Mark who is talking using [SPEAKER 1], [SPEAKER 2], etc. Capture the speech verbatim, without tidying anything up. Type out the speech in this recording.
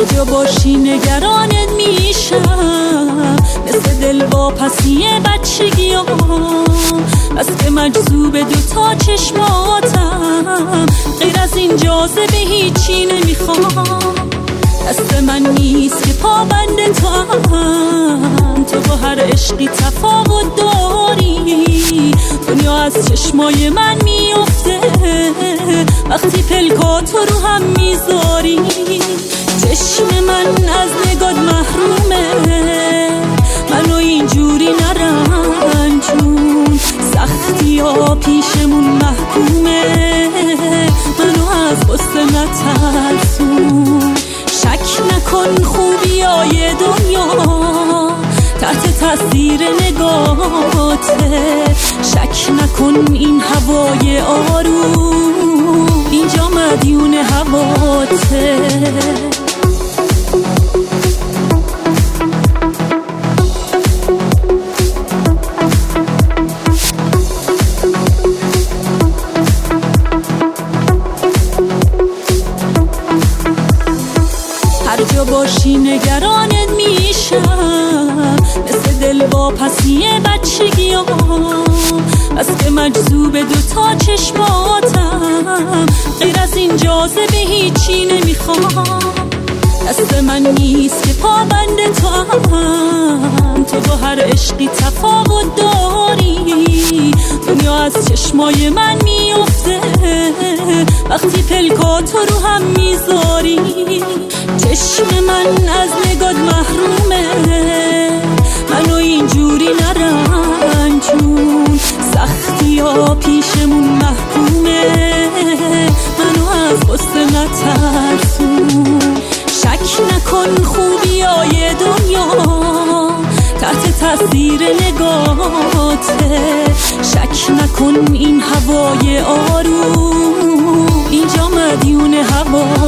[SPEAKER 1] هر جا باشی نگرانت میشم، مثل دل واپسی بچگیام، بس که مجذوب دوتا چشماتم، غیر از این جاذبه هیچی نمیخوام. دست من نیست که پابند تو هم، تو با هر عشقی تفاوت داری. دنیا از چشمای من میفته وقتی پلکاتو رو هم میذاری. چشم من از نگات محرومه، منو اینجوری نرنجون، سختی ها پیشمون محکومه، منو از غصه نترسون. شک نکن خوبی های دنیا تحت تاثیر نگاهته، شک نکن این هوای آروم اینجا مدیون هواته. هر جا باشی نگرانت میشم، مثل دل واپسی بچگیام، بس که مجذوب دوتا چشماتم، غیر از این جاذبه هیچی نمیخوام. دست من نیست که پابند تو هم، تو با هر عشقی تفاوت داری. دنیا از چشمای من میفته وقتی پلکاتو رو هم میذاری. چشم من از نگات محرومه، منو اینجوری نرنجون، سختی ها پیشمون محکومه، منو از غصه نترسون. شک نکن خوبی های دنیا تحت تاثیر نگاهته، شک نکن این هوای آروم اینجا مدیون هوا